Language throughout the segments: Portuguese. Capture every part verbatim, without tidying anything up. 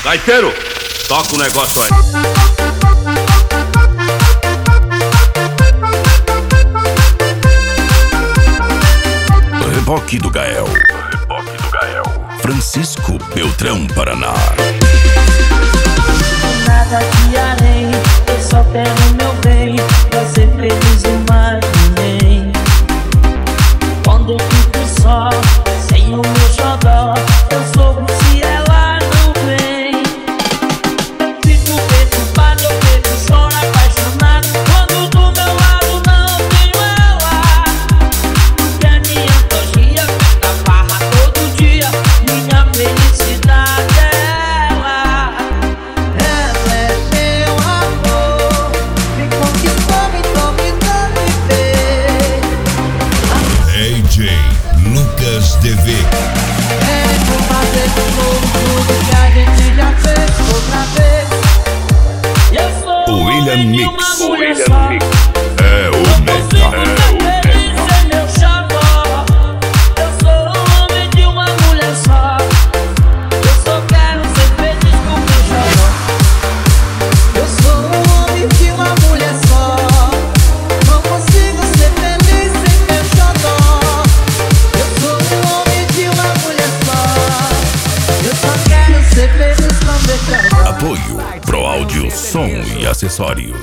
Gaiteiro, toca o negócio aí. Reboque do Gael. Reboque do Gael. Francisco Beltrão, Paraná. Nada te harei, eu só quero meu bem. Você feliz e mais ninguém. Quando eu fico só, sem o meu xodó, eu soube se ela não vem. Eu fico perturbado, eu fico choro apaixonado. Quando do meu lado não tenho ela. Porque a minha antogia festa farra todo dia. Minha felicidade é ela. Ela é meu amor, me conquistou, me dominou, me fez. D J Lucas D V. É, vou fazer de novo tudo que a gente já fez outra vez. Eu sou um William homem de Mix. uma mulher William só. Mix. É o Consigo Mega. ser feliz sem meu xodó. Eu sou um homem de uma mulher só. Eu só quero ser feliz com meu xodó. Eu sou um homem de uma mulher só. Não consigo ser feliz sem meu xodó. Eu sou um homem de uma mulher só. Eu só quero ser feliz com meu xodó. Apoio Pro Áudio, Som e Acessórios.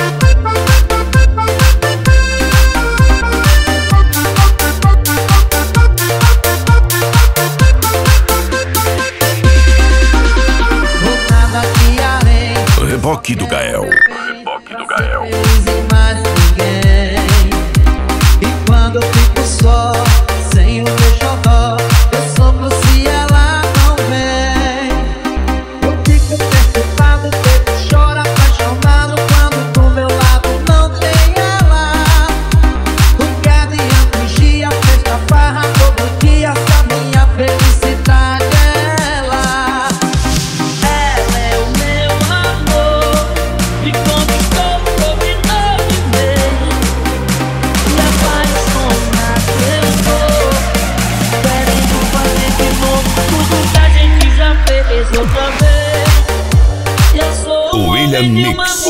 Nada te harei. Reboque do Gael. Reboque do Gael. Feliz em mais ninguém. E quando eu fico só, sem o meu xodó, eu sofro se ela não vem. Eu fico perturbado, fico choro apaixonado. Quando do meu lado não tem ela. Porque a minha magia festa farra todo dia. Se a minha felicidade é ela. Ela é o meu amor, me conquistou, dominou de vez. E apaixonado eu sou, querendo fazer de novo tudo que a gente já fez outra vez. Eu sou um William homem de uma Mix.